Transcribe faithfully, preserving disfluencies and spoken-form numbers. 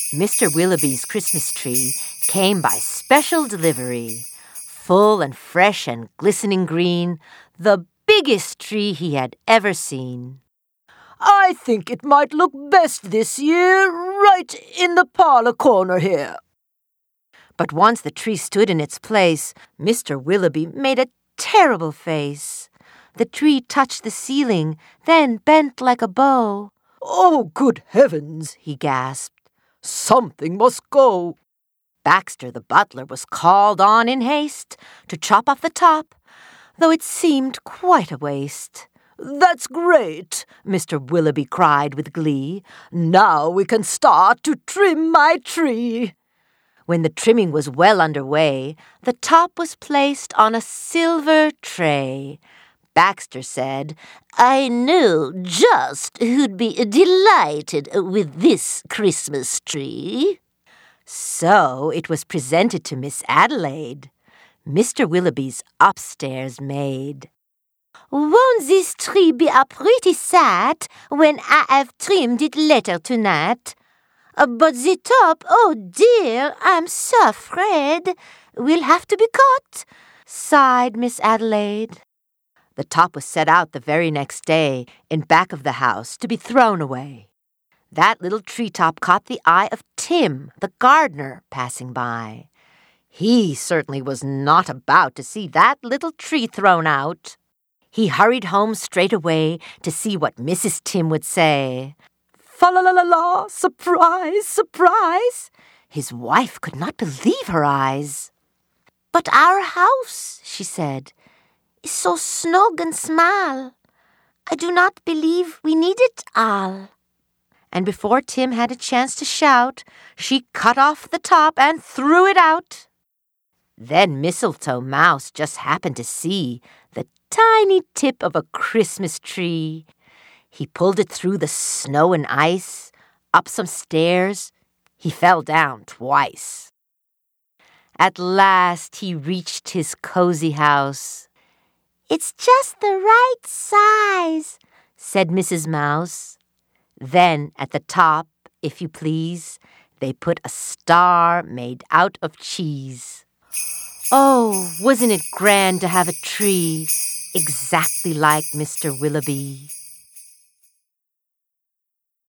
Mister Willoughby's Christmas tree came by special delivery. Full and fresh and glistening green, the biggest tree he had ever seen. "I think it might look best this year right in the parlor corner here." But once the tree stood in its place, Mister Willoughby made a terrible face. The tree touched the ceiling, then bent like a bow. "Oh, good heavens," he gasped. "Something must go." Baxter the butler was called on in haste to chop off the top, though it seemed quite a waste. "That's great," Mister Willoughby cried with glee. "Now we can start to trim my tree." When the trimming was well under way, the top was placed on a silver tray. Baxter said, "I know just who'd be delighted with this Christmas tree." So it was presented to Miss Adelaide, Mister Willoughby's upstairs maid. "Won't this tree be a pretty sight when I have trimmed it later tonight? Uh, but the top, oh dear, I'm so afraid will have to be cut," sighed Miss Adelaide. The top was set out the very next day in back of the house to be thrown away. That little treetop caught the eye of Tim, the gardener, passing by. He certainly was not about to see that little tree thrown out. He hurried home straight away to see what Missus Tim would say. Fa-la-la-la-la, surprise, surprise! His wife could not believe her eyes. "But our house," she said, "is so snug and small. I do not believe we need it all." And before Tim had a chance to shout, she cut off the top and threw it out. Then Mistletoe Mouse just happened to see the tiny tip of a Christmas tree. He pulled it through the snow and ice, up some stairs. He fell down twice. At last he reached his cozy house. "It's just the right size," said Missus Mouse. Then at the top, if you please, they put a star made out of cheese. Oh, wasn't it grand to have a tree exactly like Mister Willoughby?